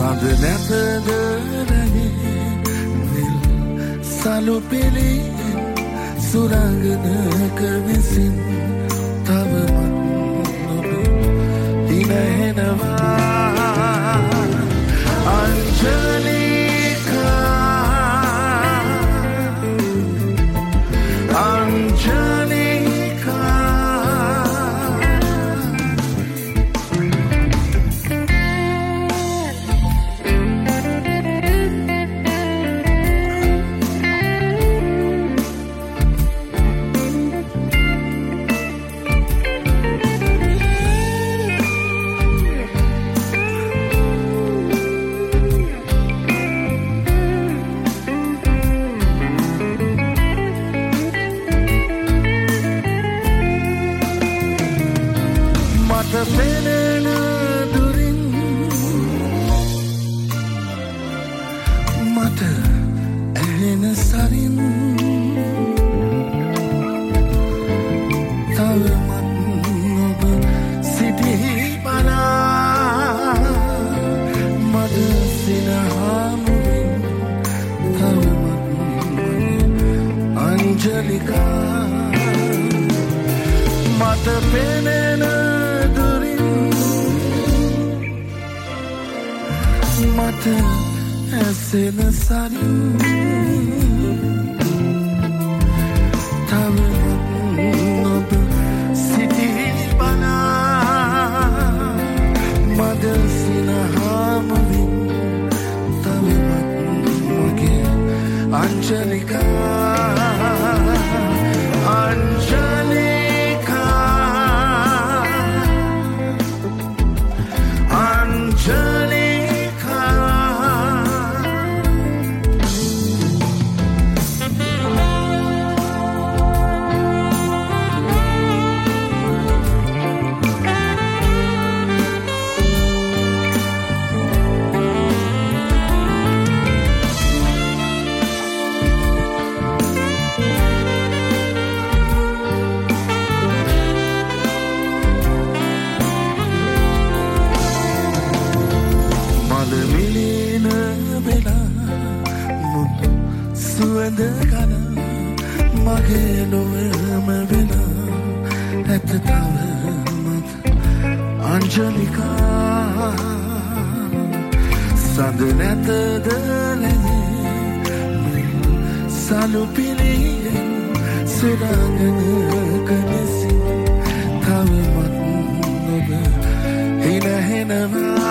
සඳ නැතද සලු පිළියෙන් සුරංගනක විසින් තවමත් ඔබ හිනහෙනවා අංජලිකා පෙනෙන දුරින් මට ඇහෙන සරින් තවමත් ඔබ සිටී බලා මද සිනහාමුවින් තවමත් අංජලිකා මට පෙනෙන මට ඇසෙන සරින් තවමත් ඔබ සිටී බලා මද සිනහාමුවින් තවමත් මගේ අංජලිකා සුවඳ කන මගේ ලොවම වෙන ඇත තවමත් අංජලිකා සඳ නැතද ලැබේ සලු පිළියෙන් සුරංගනක විසින් තවමත් ඔබ හිනහෙනවා